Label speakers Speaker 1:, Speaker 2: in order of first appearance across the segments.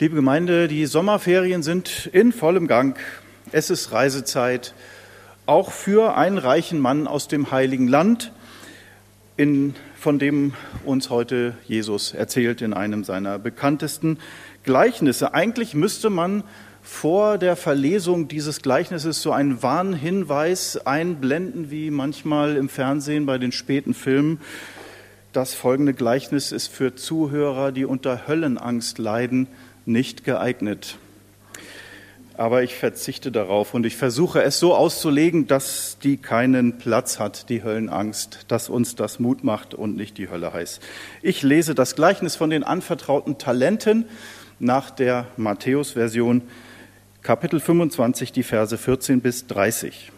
Speaker 1: Liebe Gemeinde, die Sommerferien sind in vollem Gang. Es ist Reisezeit, auch für einen reichen Mann aus dem Heiligen Land, von dem uns heute Jesus erzählt in einem seiner bekanntesten Gleichnisse. Eigentlich müsste man vor der Verlesung dieses Gleichnisses so einen Warnhinweis einblenden, wie manchmal im Fernsehen bei den späten Filmen. Das folgende Gleichnis ist für Zuhörer, die unter Höllenangst leiden, nicht geeignet. Aber ich verzichte darauf und ich versuche es so auszulegen, dass die keinen Platz hat, die Höllenangst, dass uns das Mut macht und nicht die Hölle heißt. Ich lese das Gleichnis von den anvertrauten Talenten nach der Matthäus-Version, Kapitel 25, die Verse 14 bis 30.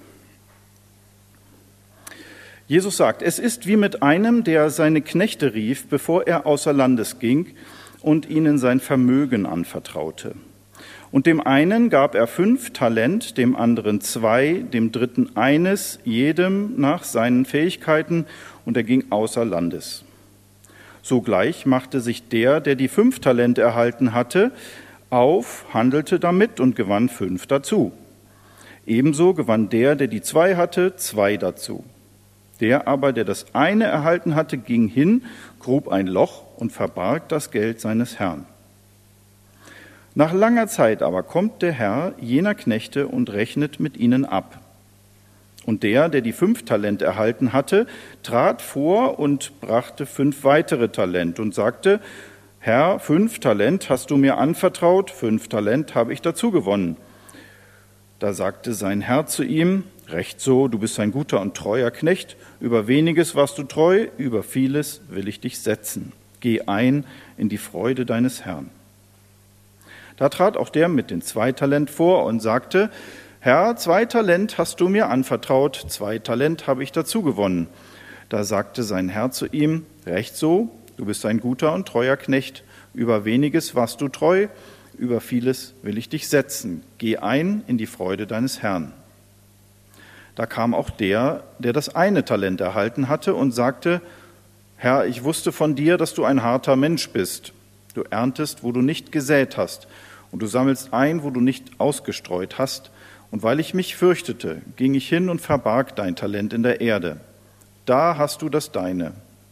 Speaker 1: Jesus sagt, es ist wie mit einem, der seine Knechte rief, bevor er außer Landes ging und ihnen sein Vermögen anvertraute. Und dem einen gab er 5 Talent, dem anderen 2, dem dritten 1, jedem nach seinen Fähigkeiten, und er ging außer Landes. Sogleich machte sich der die 5 Talente erhalten hatte, auf, handelte damit und gewann 5 dazu. Ebenso gewann der die 2 hatte, 2 dazu. Der aber, der das eine erhalten hatte, ging hin, grub ein Loch und verbarg das Geld seines Herrn. Nach langer Zeit aber kommt der Herr jener Knechte und rechnet mit ihnen ab. Und der die 5 Talent erhalten hatte, trat vor und brachte 5 weitere Talent und sagte, Herr, 5 Talent hast du mir anvertraut, 5 Talent habe ich dazu gewonnen. Da sagte sein Herr zu ihm, recht so, du bist ein guter und treuer Knecht, über weniges warst du treu, über vieles will ich dich setzen. Geh ein in die Freude deines Herrn. Da trat auch der mit den 2 Talent vor und sagte, Herr, 2 Talent hast du mir anvertraut, 2 Talent habe ich dazu gewonnen. Da sagte sein Herr zu ihm, recht so, du bist ein guter und treuer Knecht, über weniges warst du treu, über vieles will ich dich setzen. Geh ein in die Freude deines Herrn. Da kam auch der das eine Talent erhalten hatte und sagte, Herr, ich wusste von dir, dass du ein harter Mensch bist. Du erntest, wo du nicht gesät hast, und du sammelst ein, wo du nicht ausgestreut hast. Und weil ich mich fürchtete, ging ich hin und verbarg dein Talent in der Erde. Da hast du das deine.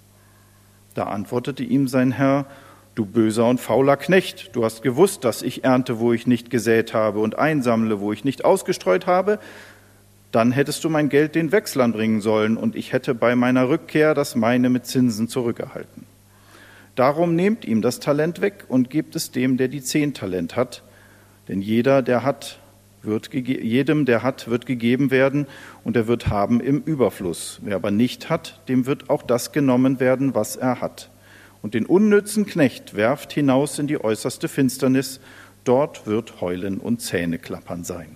Speaker 1: Da antwortete ihm sein Herr, du böser und fauler Knecht, du hast gewusst, dass ich ernte, wo ich nicht gesät habe, und einsammle, wo ich nicht ausgestreut habe. Dann hättest du mein Geld den Wechslern bringen sollen, und ich hätte bei meiner Rückkehr das meine mit Zinsen zurückerhalten. Darum nehmt ihm das Talent weg und gebt es dem, der die 10 Talent hat. Denn jedem, der hat, wird gegeben werden, und er wird haben im Überfluss. Wer aber nicht hat, dem wird auch das genommen werden, was er hat. Und den unnützen Knecht werft hinaus in die äußerste Finsternis. Dort wird Heulen und Zähneklappern sein.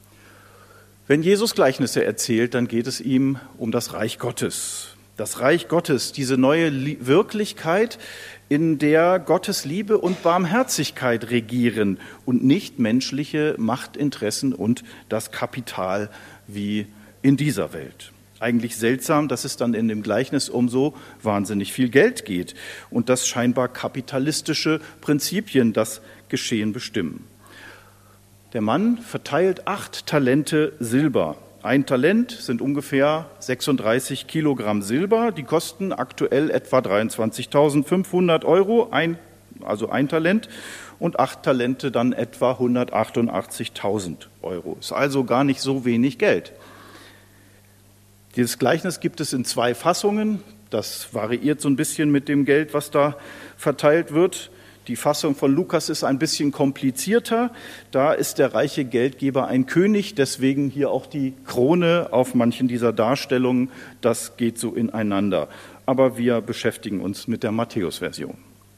Speaker 1: Wenn Jesus Gleichnisse erzählt, dann geht es ihm um das Reich Gottes. Das Reich Gottes, diese neue Wirklichkeit, in der Gottes Liebe und Barmherzigkeit regieren und nicht menschliche Machtinteressen und das Kapital wie in dieser Welt. Eigentlich seltsam, dass es dann in dem Gleichnis um so wahnsinnig viel Geld geht und dass scheinbar kapitalistische Prinzipien das Geschehen bestimmen. Der Mann verteilt 8 Talente Silber. 1 Talent sind ungefähr 36 Kilogramm Silber. Die kosten aktuell etwa 23.500 Euro, also ein Talent. Und 8 Talente dann etwa 188.000 Euro. Ist also gar nicht so wenig Geld. Dieses Gleichnis gibt es in 2 Fassungen. Das variiert so ein bisschen mit dem Geld, was da verteilt wird. Die Fassung von Lukas ist ein bisschen komplizierter. Da ist der reiche Geldgeber ein König, deswegen hier auch die Krone auf manchen dieser Darstellungen. Das geht so ineinander. Aber wir beschäftigen uns mit der Matthäus-Version.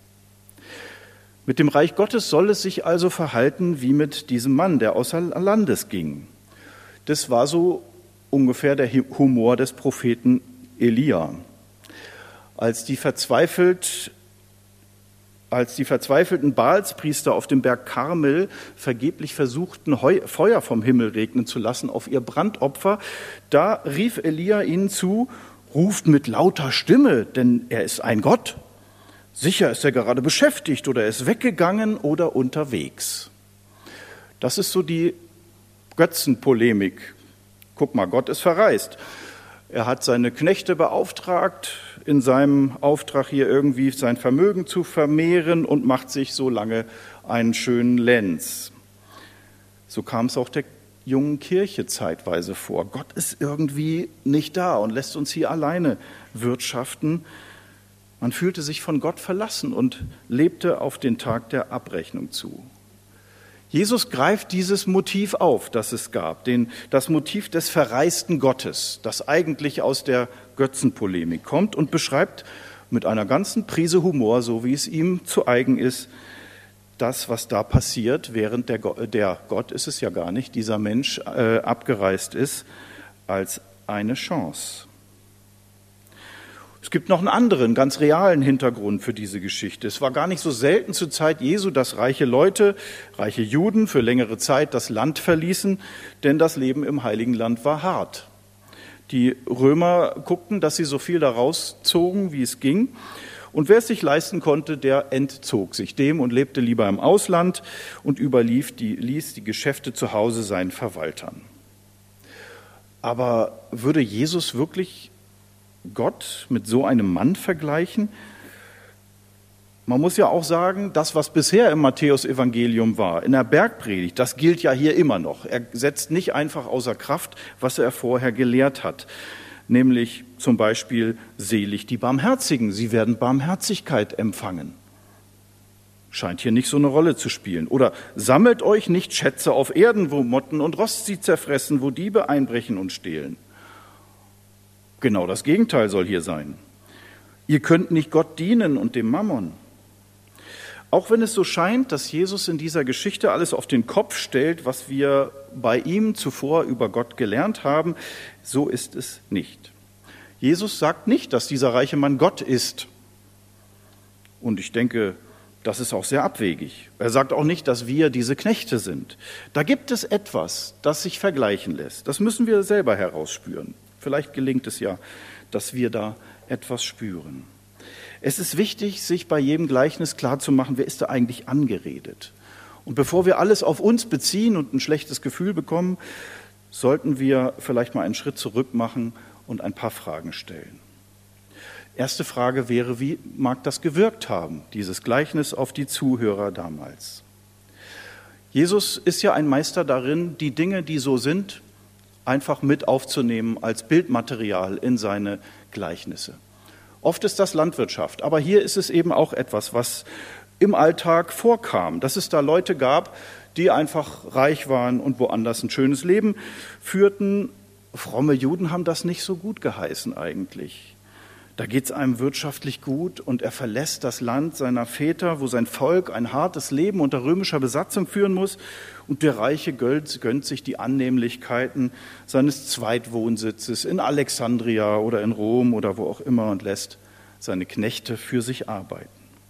Speaker 1: Mit dem Reich Gottes soll es sich also verhalten wie mit diesem Mann, der außer Landes ging. Das war so ungefähr der Humor des Propheten Elia. Als die verzweifelten Baalspriester auf dem Berg Karmel vergeblich versuchten, Feuer vom Himmel regnen zu lassen auf ihr Brandopfer, da rief Elia ihnen zu, ruft mit lauter Stimme, denn er ist ein Gott. Sicher ist er gerade beschäftigt oder er ist weggegangen oder unterwegs. Das ist so die Götzenpolemik. Guck mal, Gott ist verreist. Er hat seine Knechte beauftragt, in seinem Auftrag hier irgendwie sein Vermögen zu vermehren und macht sich so lange einen schönen Lenz. So kam es auch der jungen Kirche zeitweise vor. Gott ist irgendwie nicht da und lässt uns hier alleine wirtschaften. Man fühlte sich von Gott verlassen und lebte auf den Tag der Abrechnung zu. Jesus greift dieses Motiv auf, das es gab, das Motiv des verreisten Gottes, das eigentlich aus der Götzenpolemik kommt und beschreibt mit einer ganzen Prise Humor, so wie es ihm zu eigen ist, das, was da passiert, während der Gott ist es ja gar nicht, dieser Mensch abgereist ist, als eine Chance. Es gibt noch einen anderen, ganz realen Hintergrund für diese Geschichte. Es war gar nicht so selten zur Zeit Jesu, dass reiche Leute, reiche Juden für längere Zeit das Land verließen, denn das Leben im Heiligen Land war hart. Die Römer guckten, dass sie so viel daraus zogen, wie es ging. Und wer es sich leisten konnte, der entzog sich dem und lebte lieber im Ausland und ließ die Geschäfte zu Hause seinen Verwaltern. Aber würde Jesus wirklich Gott mit so einem Mann vergleichen? Man muss ja auch sagen, das, was bisher im Matthäus-Evangelium war, in der Bergpredigt, das gilt ja hier immer noch. Er setzt nicht einfach außer Kraft, was er vorher gelehrt hat, nämlich zum Beispiel, selig die Barmherzigen, sie werden Barmherzigkeit empfangen. Scheint hier nicht so eine Rolle zu spielen. Oder sammelt euch nicht Schätze auf Erden, wo Motten und Rost sie zerfressen, wo Diebe einbrechen und stehlen. Genau das Gegenteil soll hier sein. Ihr könnt nicht Gott dienen und dem Mammon. Auch wenn es so scheint, dass Jesus in dieser Geschichte alles auf den Kopf stellt, was wir bei ihm zuvor über Gott gelernt haben, so ist es nicht. Jesus sagt nicht, dass dieser reiche Mann Gott ist. Und ich denke, das ist auch sehr abwegig. Er sagt auch nicht, dass wir diese Knechte sind. Da gibt es etwas, das sich vergleichen lässt. Das müssen wir selber herausspüren. Vielleicht gelingt es ja, dass wir da etwas spüren. Es ist wichtig, sich bei jedem Gleichnis klarzumachen, wer ist da eigentlich angeredet. Und bevor wir alles auf uns beziehen und ein schlechtes Gefühl bekommen, sollten wir vielleicht mal einen Schritt zurück machen und ein paar Fragen stellen. Erste Frage wäre, wie mag das gewirkt haben, dieses Gleichnis auf die Zuhörer damals? Jesus ist ja ein Meister darin, die Dinge, die so sind, einfach mit aufzunehmen als Bildmaterial in seine Gleichnisse. Oft ist das Landwirtschaft, aber hier ist es eben auch etwas, was im Alltag vorkam, dass es da Leute gab, die einfach reich waren und woanders ein schönes Leben führten. Fromme Juden haben das nicht so gut geheißen eigentlich. Da geht es einem wirtschaftlich gut und er verlässt das Land seiner Väter, wo sein Volk ein hartes Leben unter römischer Besatzung führen muss. Und der Reiche gönnt sich die Annehmlichkeiten seines Zweitwohnsitzes in Alexandria oder in Rom oder wo auch immer und lässt seine Knechte für sich arbeiten.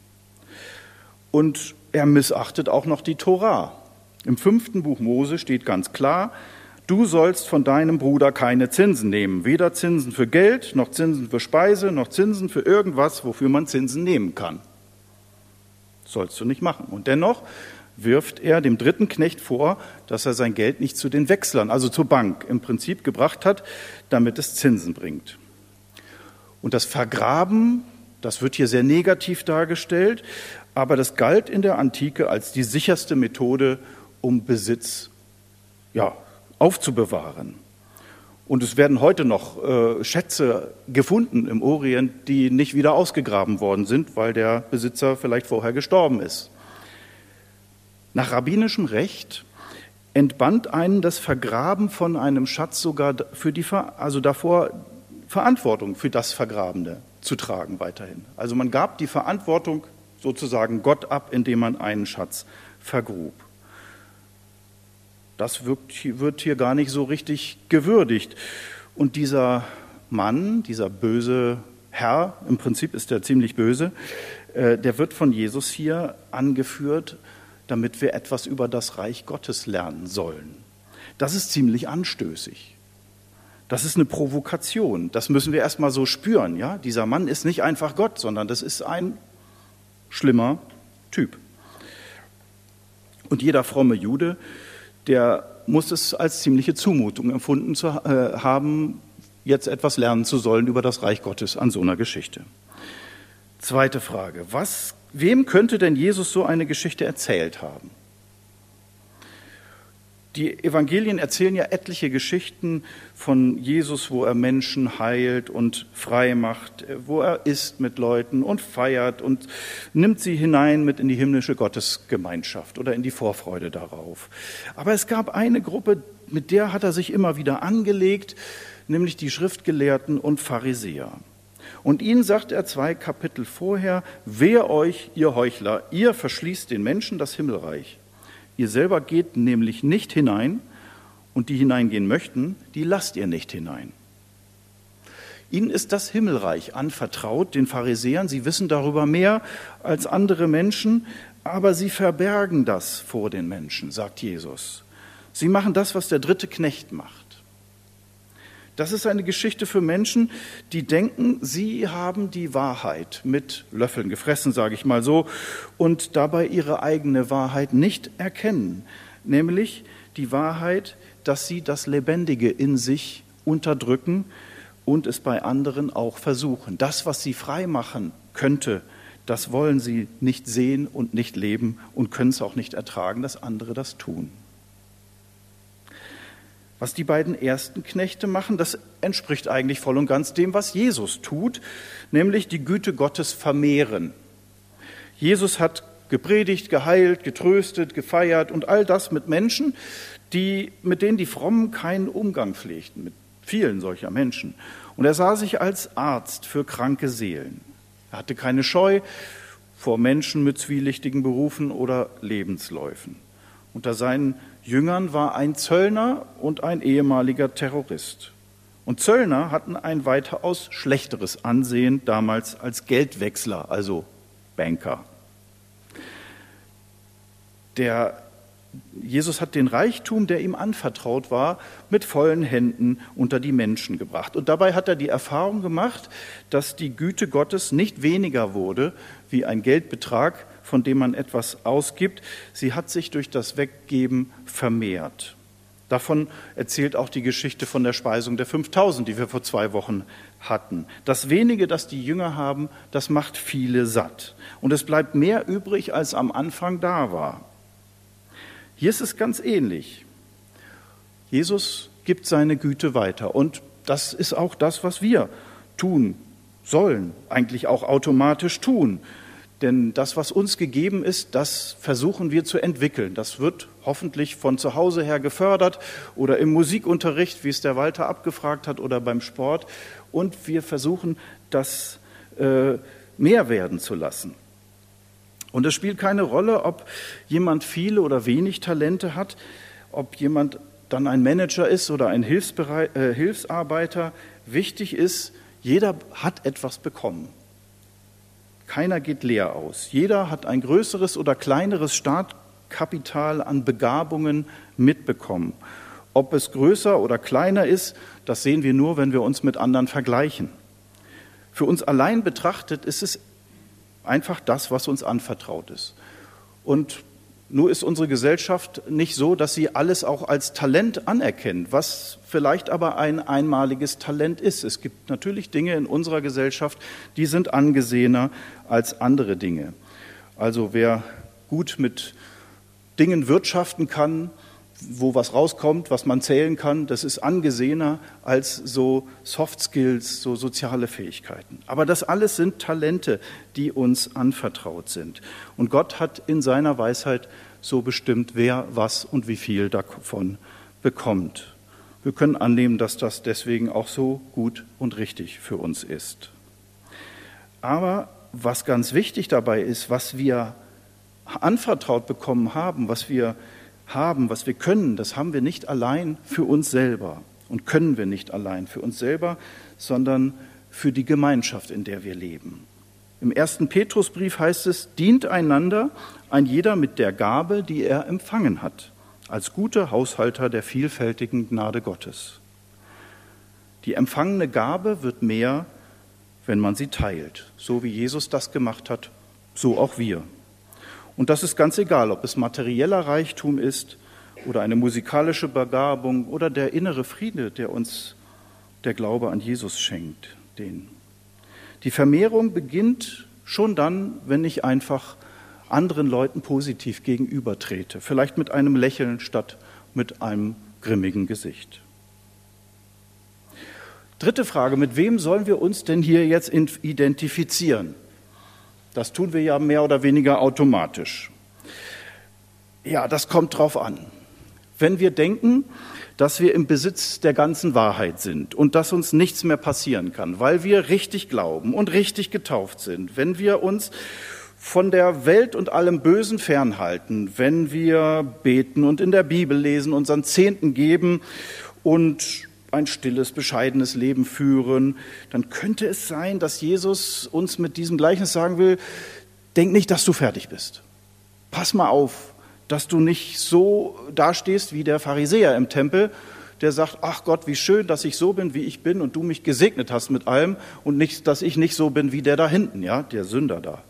Speaker 1: Und er missachtet auch noch die Tora. Im 5. Buch Mose steht ganz klar, du sollst von deinem Bruder keine Zinsen nehmen, weder Zinsen für Geld, noch Zinsen für Speise, noch Zinsen für irgendwas, wofür man Zinsen nehmen kann. Sollst du nicht machen. Und dennoch wirft er dem 3. Knecht vor, dass er sein Geld nicht zu den Wechslern, also zur Bank, im Prinzip gebracht hat, damit es Zinsen bringt. Und das Vergraben, das wird hier sehr negativ dargestellt, aber das galt in der Antike als die sicherste Methode, um Besitz aufzubewahren. Und es werden heute noch Schätze gefunden im Orient, die nicht wieder ausgegraben worden sind, weil der Besitzer vielleicht vorher gestorben ist. Nach rabbinischem Recht entband einen das Vergraben von einem Schatz sogar davor Verantwortung für das Vergrabene zu tragen weiterhin. Also man gab die Verantwortung sozusagen Gott ab, indem man einen Schatz vergrub. Das wird hier gar nicht so richtig gewürdigt. Und dieser Mann, dieser böse Herr, im Prinzip ist er ziemlich böse, der wird von Jesus hier angeführt, damit wir etwas über das Reich Gottes lernen sollen. Das ist ziemlich anstößig. Das ist eine Provokation. Das müssen wir erstmal so spüren. Ja? Dieser Mann ist nicht einfach Gott, sondern das ist ein schlimmer Typ. Und jeder fromme Jude, der muss es als ziemliche Zumutung empfunden zu haben, jetzt etwas lernen zu sollen über das Reich Gottes an so einer Geschichte. Zweite Frage: Wem könnte denn Jesus so eine Geschichte erzählt haben? Die Evangelien erzählen ja etliche Geschichten von Jesus, wo er Menschen heilt und frei macht, wo er isst mit Leuten und feiert und nimmt sie hinein mit in die himmlische Gottesgemeinschaft oder in die Vorfreude darauf. Aber es gab eine Gruppe, mit der hat er sich immer wieder angelegt, nämlich die Schriftgelehrten und Pharisäer. Und ihnen sagt er 2 Kapitel vorher: Wehe euch, ihr Heuchler, ihr verschließt den Menschen das Himmelreich. Ihr selber geht nämlich nicht hinein, und die hineingehen möchten, die lasst ihr nicht hinein. Ihnen ist das Himmelreich anvertraut, den Pharisäern. Sie wissen darüber mehr als andere Menschen, aber sie verbergen das vor den Menschen, sagt Jesus. Sie machen das, was der dritte Knecht macht. Das ist eine Geschichte für Menschen, die denken, sie haben die Wahrheit mit Löffeln gefressen, sage ich mal so, und dabei ihre eigene Wahrheit nicht erkennen, nämlich die Wahrheit, dass sie das Lebendige in sich unterdrücken und es bei anderen auch versuchen. Das, was sie frei machen könnte, das wollen sie nicht sehen und nicht leben und können es auch nicht ertragen, dass andere das tun. Was die beiden ersten Knechte machen, das entspricht eigentlich voll und ganz dem, was Jesus tut, nämlich die Güte Gottes vermehren. Jesus hat gepredigt, geheilt, getröstet, gefeiert und all das mit Menschen, mit denen die Frommen keinen Umgang pflegten, mit vielen solcher Menschen. Und er sah sich als Arzt für kranke Seelen. Er hatte keine Scheu vor Menschen mit zwielichtigen Berufen oder Lebensläufen. Unter seinen Jüngern war ein Zöllner und ein ehemaliger Terrorist. Und Zöllner hatten ein weitaus schlechteres Ansehen damals als Geldwechsler, also Banker. Jesus hat den Reichtum, der ihm anvertraut war, mit vollen Händen unter die Menschen gebracht. Und dabei hat er die Erfahrung gemacht, dass die Güte Gottes nicht weniger wurde wie ein Geldbetrag, von dem man etwas ausgibt. Sie hat sich durch das Weggeben vermehrt. Davon erzählt auch die Geschichte von der Speisung der 5000, die wir vor 2 Wochen hatten. Das Wenige, das die Jünger haben, das macht viele satt. Und es bleibt mehr übrig, als am Anfang da war. Hier ist es ganz ähnlich. Jesus gibt seine Güte weiter. Und das ist auch das, was wir tun sollen, eigentlich auch automatisch tun. Denn das, was uns gegeben ist, das versuchen wir zu entwickeln. Das wird hoffentlich von zu Hause her gefördert oder im Musikunterricht, wie es der Walter abgefragt hat, oder beim Sport. Und wir versuchen, das mehr werden zu lassen. Und es spielt keine Rolle, ob jemand viele oder wenig Talente hat, ob jemand dann ein Manager ist oder ein Hilfsarbeiter. Wichtig ist, jeder hat etwas bekommen. Keiner geht leer aus. Jeder hat ein größeres oder kleineres Startkapital an Begabungen mitbekommen. Ob es größer oder kleiner ist, das sehen wir nur, wenn wir uns mit anderen vergleichen. Für uns allein betrachtet ist es einfach das, was uns anvertraut ist. Und nur ist unsere Gesellschaft nicht so, dass sie alles auch als Talent anerkennt, was vielleicht aber ein einmaliges Talent ist. Es gibt natürlich Dinge in unserer Gesellschaft, die sind angesehener als andere Dinge. Also wer gut mit Dingen wirtschaften kann, wo was rauskommt, was man zählen kann, das ist angesehener als so Soft Skills, so soziale Fähigkeiten. Aber das alles sind Talente, die uns anvertraut sind. Und Gott hat in seiner Weisheit so bestimmt, wer was und wie viel davon bekommt. Wir können annehmen, dass das deswegen auch so gut und richtig für uns ist. Aber was ganz wichtig dabei ist, was wir anvertraut bekommen haben, was wir können, das haben wir nicht allein für uns selber und können wir nicht allein für uns selber, sondern für die Gemeinschaft, in der wir leben. Im 1. Petrusbrief heißt es: Dient einander, ein jeder mit der Gabe, die er empfangen hat, als gute Haushalter der vielfältigen Gnade Gottes. Die empfangene Gabe wird mehr, wenn man sie teilt, so wie Jesus das gemacht hat so auch wir. Und das ist ganz egal, ob es materieller Reichtum ist oder eine musikalische Begabung oder der innere Friede, der uns der Glaube an Jesus schenkt. Die Vermehrung beginnt schon dann, wenn ich einfach anderen Leuten positiv gegenübertrete, vielleicht mit einem Lächeln statt mit einem grimmigen Gesicht. Dritte Frage, mit wem sollen wir uns denn hier jetzt identifizieren? Das tun wir ja mehr oder weniger automatisch. Ja, das kommt drauf an. Wenn wir denken, dass wir im Besitz der ganzen Wahrheit sind und dass uns nichts mehr passieren kann, weil wir richtig glauben und richtig getauft sind, wenn wir uns von der Welt und allem Bösen fernhalten, wenn wir beten und in der Bibel lesen, unseren Zehnten geben und ein stilles, bescheidenes Leben führen, dann könnte es sein, dass Jesus uns mit diesem Gleichnis sagen will, denk nicht, dass du fertig bist. Pass mal auf, dass du nicht so dastehst wie der Pharisäer im Tempel, der sagt, ach Gott, wie schön, dass ich so bin, wie ich bin und du mich gesegnet hast mit allem und nicht, dass ich nicht so bin wie der da hinten, ja, der Sünder da.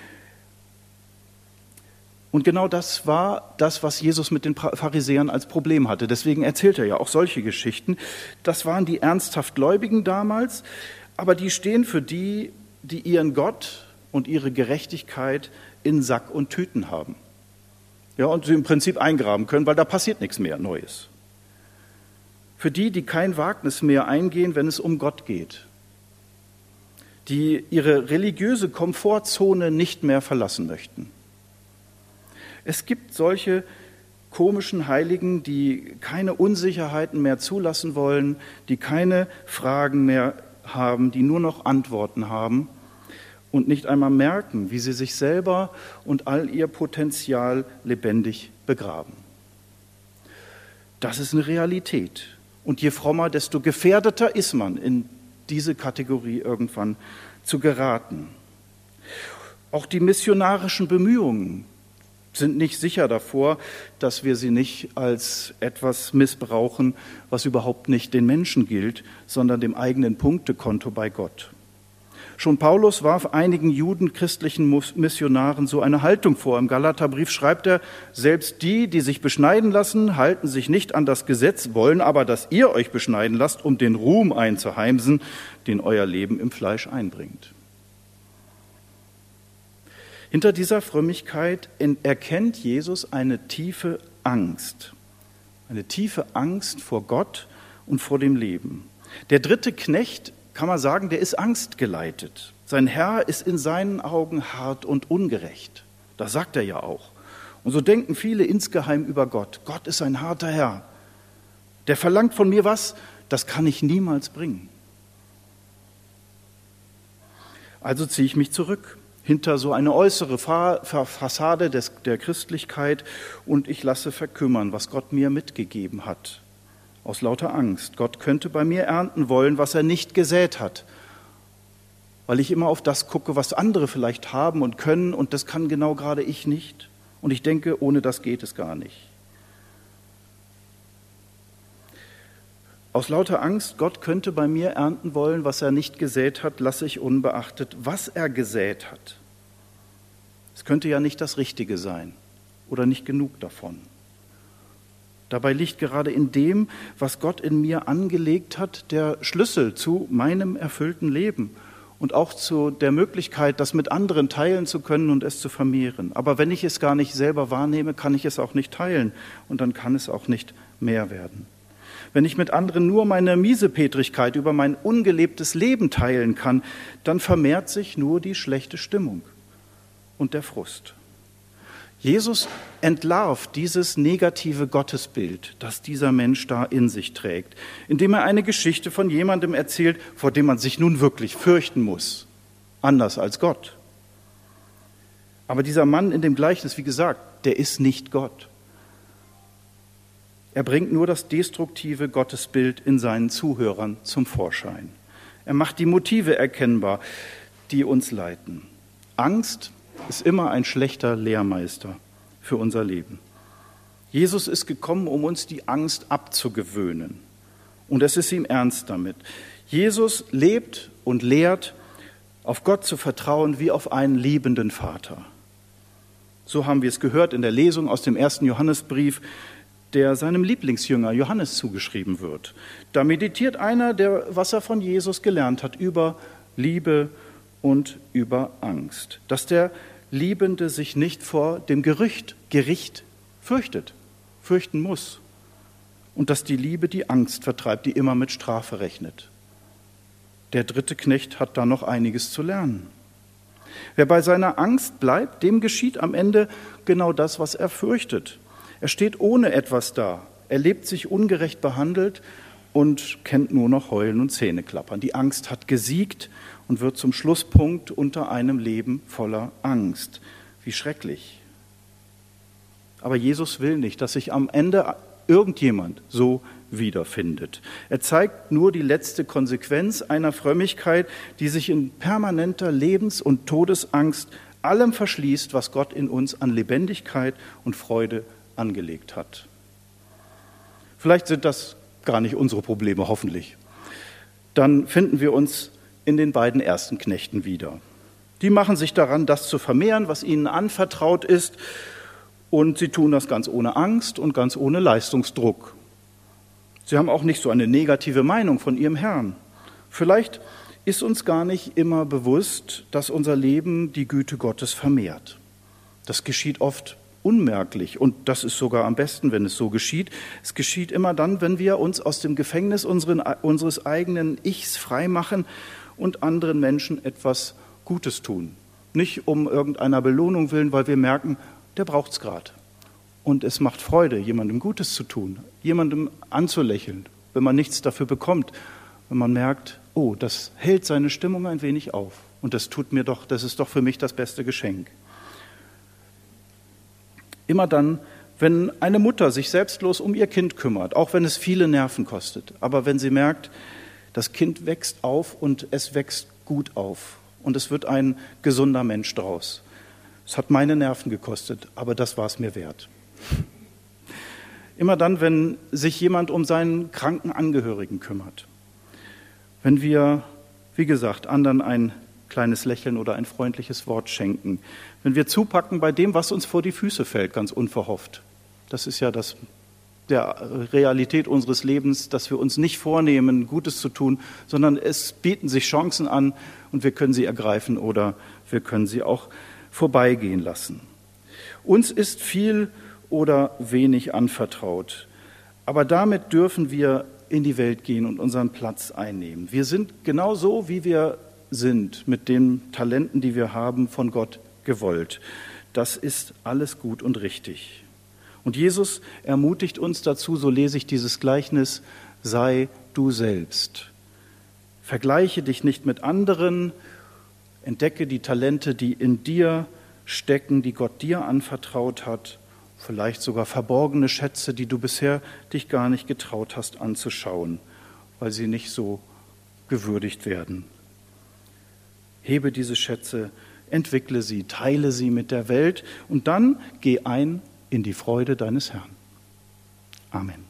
Speaker 1: Und genau das war das, was Jesus mit den Pharisäern als Problem hatte. Deswegen erzählt er ja auch solche Geschichten. Das waren die ernsthaft Gläubigen damals, aber die stehen für die, die ihren Gott und ihre Gerechtigkeit in Sack und Tüten haben. Ja, und sie im Prinzip eingraben können, weil da passiert nichts mehr Neues. Für die, die kein Wagnis mehr eingehen, wenn es um Gott geht. Die ihre religiöse Komfortzone nicht mehr verlassen möchten. Es gibt solche komischen Heiligen, die keine Unsicherheiten mehr zulassen wollen, die keine Fragen mehr haben, die nur noch Antworten haben und nicht einmal merken, wie sie sich selber und all ihr Potenzial lebendig begraben. Das ist eine Realität. Und je frommer, desto gefährdeter ist man, in diese Kategorie irgendwann zu geraten. Auch die missionarischen Bemühungen sind nicht sicher davor, dass wir sie nicht als etwas missbrauchen, was überhaupt nicht den Menschen gilt, sondern dem eigenen Punktekonto bei Gott. Schon Paulus warf einigen judenchristlichen Missionaren so eine Haltung vor. Im Galaterbrief schreibt er, selbst die, die sich beschneiden lassen, halten sich nicht an das Gesetz, wollen aber, dass ihr euch beschneiden lasst, um den Ruhm einzuheimsen, den euer Leben im Fleisch einbringt. Hinter dieser Frömmigkeit erkennt Jesus eine tiefe Angst vor Gott und vor dem Leben. Der dritte Knecht, kann man sagen, der ist angstgeleitet. Sein Herr ist in seinen Augen hart und ungerecht. Das sagt er ja auch. Und so denken viele insgeheim über Gott. Gott ist ein harter Herr. Der verlangt von mir was, das kann ich niemals bringen. Also ziehe ich mich zurück. Hinter so eine äußere Fassade der Christlichkeit und ich lasse verkümmern, was Gott mir mitgegeben hat. Aus lauter Angst. Gott könnte bei mir ernten wollen, was er nicht gesät hat. Weil ich immer auf das gucke, was andere vielleicht haben und können und das kann genau gerade ich nicht. Und ich denke, ohne das geht es gar nicht. Aus lauter Angst, Gott könnte bei mir ernten wollen, was er nicht gesät hat, lasse ich unbeachtet, was er gesät hat. Es könnte ja nicht das Richtige sein oder nicht genug davon. Dabei liegt gerade in dem, was Gott in mir angelegt hat, der Schlüssel zu meinem erfüllten Leben und auch zu der Möglichkeit, das mit anderen teilen zu können und es zu vermehren. Aber wenn ich es gar nicht selber wahrnehme, kann ich es auch nicht teilen und dann kann es auch nicht mehr werden. Wenn ich mit anderen nur meine Miesepetrigkeit über mein ungelebtes Leben teilen kann, dann vermehrt sich nur die schlechte Stimmung und der Frust. Jesus entlarvt dieses negative Gottesbild, das dieser Mensch da in sich trägt, indem er eine Geschichte von jemandem erzählt, vor dem man sich nun wirklich fürchten muss, anders als Gott. Aber dieser Mann in dem Gleichnis, wie gesagt, der ist nicht Gott. Er bringt nur das destruktive Gottesbild in seinen Zuhörern zum Vorschein. Er macht die Motive erkennbar, die uns leiten. Angst ist immer ein schlechter Lehrmeister für unser Leben. Jesus ist gekommen, um uns die Angst abzugewöhnen. Und es ist ihm ernst damit. Jesus lebt und lehrt auf Gott zu vertrauen wie auf einen liebenden Vater. So haben wir es gehört in der Lesung aus dem 1. Johannesbrief, der seinem Lieblingsjünger Johannes zugeschrieben wird. Da meditiert einer, was er von Jesus gelernt hat, über Liebe und über Angst. Dass der Liebende sich nicht vor dem Gericht fürchten muss. Und dass die Liebe die Angst vertreibt, die immer mit Strafe rechnet. Der dritte Knecht hat da noch einiges zu lernen. Wer bei seiner Angst bleibt, dem geschieht am Ende genau das, was er fürchtet. Er steht ohne etwas da. Er lebt sich ungerecht behandelt und kennt nur noch Heulen und Zähneklappern. Die Angst hat gesiegt und wird zum Schlusspunkt unter einem Leben voller Angst. Wie schrecklich. Aber Jesus will nicht, dass sich am Ende irgendjemand so wiederfindet. Er zeigt nur die letzte Konsequenz einer Frömmigkeit, die sich in permanenter Lebens- und Todesangst allem verschließt, was Gott in uns an Lebendigkeit und Freude angelegt hat. Vielleicht sind das gar nicht unsere Probleme, hoffentlich. Dann finden wir uns in den beiden ersten Knechten wieder. Die machen sich daran, das zu vermehren, was ihnen anvertraut ist, und sie tun das ganz ohne Angst und ganz ohne Leistungsdruck. Sie haben auch nicht so eine negative Meinung von ihrem Herrn. Vielleicht ist uns gar nicht immer bewusst, dass unser Leben die Güte Gottes vermehrt. Das geschieht oft unmerklich und das ist sogar am besten, wenn es so geschieht. Es geschieht immer dann, wenn wir uns aus dem Gefängnis unseres eigenen Ichs freimachen und anderen Menschen etwas Gutes tun. Nicht um irgendeiner Belohnung willen, weil wir merken, der braucht es gerade. Und es macht Freude, jemandem Gutes zu tun, jemandem anzulächeln, wenn man nichts dafür bekommt, wenn man merkt, oh, das hält seine Stimmung ein wenig auf und das ist doch für mich das beste Geschenk. Immer dann, wenn eine Mutter sich selbstlos um ihr Kind kümmert, auch wenn es viele Nerven kostet, aber wenn sie merkt, das Kind wächst auf und es wächst gut auf und es wird ein gesunder Mensch draus. Es hat meine Nerven gekostet, aber das war es mir wert. Immer dann, wenn sich jemand um seinen kranken Angehörigen kümmert. Wenn wir, wie gesagt, anderen ein kleines Lächeln oder ein freundliches Wort schenken. Wenn wir zupacken bei dem, was uns vor die Füße fällt, ganz unverhofft. Das ist ja der Realität unseres Lebens, dass wir uns nicht vornehmen, Gutes zu tun, sondern es bieten sich Chancen an und wir können sie ergreifen oder wir können sie auch vorbeigehen lassen. Uns ist viel oder wenig anvertraut, aber damit dürfen wir in die Welt gehen und unseren Platz einnehmen. Wir sind genau so, wie wir sind, mit den Talenten, die wir haben, von Gott gewollt. Das ist alles gut und richtig. Und Jesus ermutigt uns dazu, so lese ich dieses Gleichnis, sei du selbst. Vergleiche dich nicht mit anderen, entdecke die Talente, die in dir stecken, die Gott dir anvertraut hat, vielleicht sogar verborgene Schätze, die du bisher dich gar nicht getraut hast anzuschauen, weil sie nicht so gewürdigt werden. Hebe diese Schätze, entwickle sie, teile sie mit der Welt und dann geh ein in die Freude deines Herrn. Amen.